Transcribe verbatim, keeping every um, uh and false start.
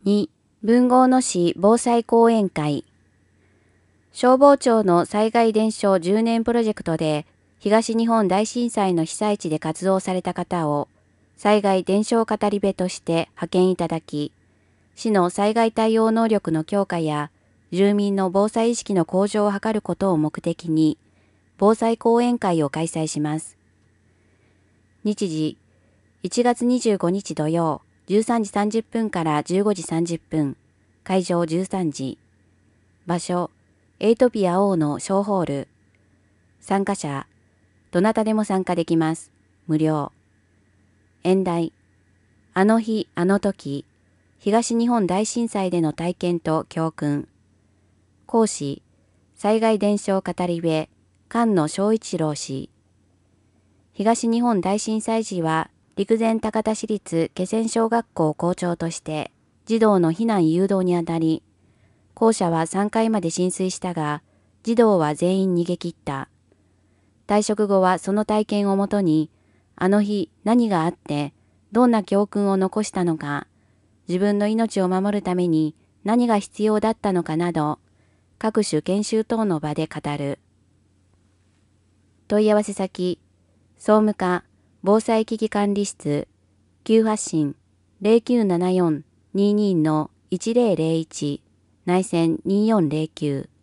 に、豊後野市防災講演会。消防庁の災害伝承じゅうねんプロジェクトで、東日本大震災の被災地で活動された方を、災害伝承語り部として派遣いただき、市の災害対応能力の強化や、住民の防災意識の向上を図ることを目的に、防災講演会を開催します。日時、いちがつにじゅうごにち土曜、じゅうさんじさんじゅっぷんからじゅうごじさんじゅっぷん、会場じゅうさんじ。場所、エイトピア O の小ホール。参加者、どなたでも参加できます。無料。演題、あの日あの時、東日本大震災での体験と教訓。講師、災害伝承語り部、菅野正一郎氏。東日本大震災時は、陸前高田市立気仙小学校校長として、児童の避難誘導にあたり、校舎はさんがいまで浸水したが、児童は全員逃げ切った。退職後はその体験をもとに、あの日何があって、どんな教訓を残したのか、自分の命を守るために何が必要だったのかなど、各種研修等の場で語る。問い合わせ先、総務課防災危機管理室急発進 ゼロきゅうななよんにーにー のいちゼロゼロいち内線にーよんゼロきゅう